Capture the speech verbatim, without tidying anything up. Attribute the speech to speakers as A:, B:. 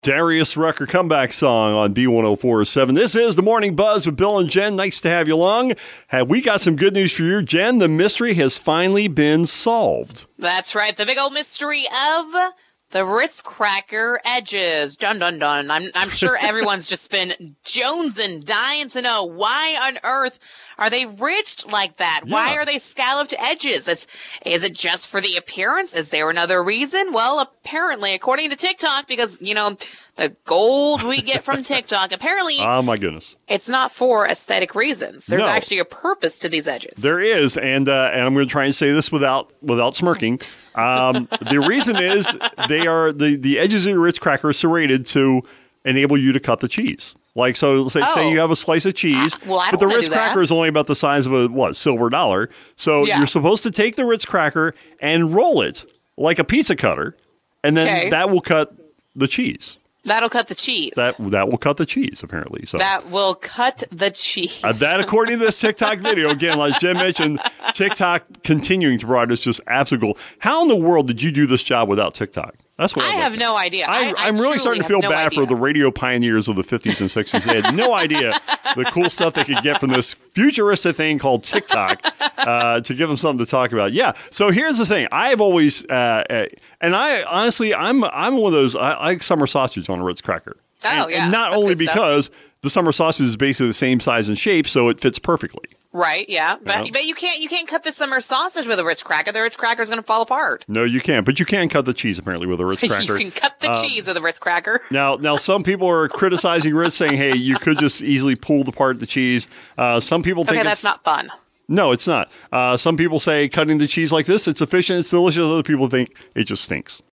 A: Darius Rucker comeback song on B one oh four point seven. This is the Morning Buzz with Bill and Jen. Nice to have you along. Have we got some good news for you, Jen? The mystery has finally been solved.
B: That's right. The big old mystery of the Ritz Cracker edges. Dun, dun, dun. I'm, I'm sure everyone's just been jonesing, dying to know why on earth are they ridged like that?
A: Yeah.
B: Why are they scalloped edges? It's, is it just for the appearance? Is there another reason? Well, apparently, according to TikTok, because, you know, the gold we get from TikTok, apparently
A: Oh, my goodness.
B: it's not for aesthetic reasons. There's
A: No.
B: actually a purpose to these edges.
A: There is, and uh, and I'm going to try and say this without without smirking. Um, the reason is they are the, the edges of your Ritz cracker are serrated to enable you to cut the cheese. Like, so say,
B: Oh.
A: say you have a slice of cheese,
B: Uh, well, I
A: but the
B: don't wanna
A: Ritz
B: do that.
A: cracker is only about the size of a, what, silver dollar. So
B: Yeah.
A: you're supposed to take the Ritz cracker and roll it like a pizza cutter, and then
B: Okay.
A: that will cut the cheese.
B: That'll cut the cheese.
A: That that will cut the cheese, apparently. So
B: That will cut the cheese.
A: Uh, that, according to this TikTok video, again, like Jen mentioned, TikTok continuing to provide us just absolute gold. How in the world did you do this job without TikTok? That's what
B: I
A: I'd like
B: have
A: to-
B: no idea.
A: I,
B: I, I
A: I'm really
B: truly
A: starting to
B: have
A: feel
B: no
A: bad
B: idea.
A: for the radio pioneers of the fifties and sixties. They had no idea the cool stuff they could get from this futuristic thing called TikTok uh, to give them something to talk about. Yeah. So here's the thing. I've always, uh, uh, and I honestly, I'm I'm one of those. I, I like summer sausage on a Ritz cracker.
B: Oh,
A: and,
B: yeah,
A: and not
B: that's
A: only
B: good stuff.
A: because the summer sausage is basically the same size and shape, so it fits perfectly.
B: Right, yeah. But
A: Yeah.
B: but you can't you can't cut the summer sausage with a Ritz cracker. The Ritz cracker is going to fall apart.
A: No, you can't. But you can cut the cheese apparently with a Ritz cracker.
B: You can cut the
A: Uh,
B: cheese with a Ritz cracker.
A: Now, now, some people are criticizing Ritz, saying, "Hey, you could just easily pull apart the cheese." Uh, some people think
B: Okay,
A: it's,
B: that's not fun.
A: No, it's not. Uh, some people say cutting the cheese like this, it's efficient, it's delicious. Other people think it just stinks.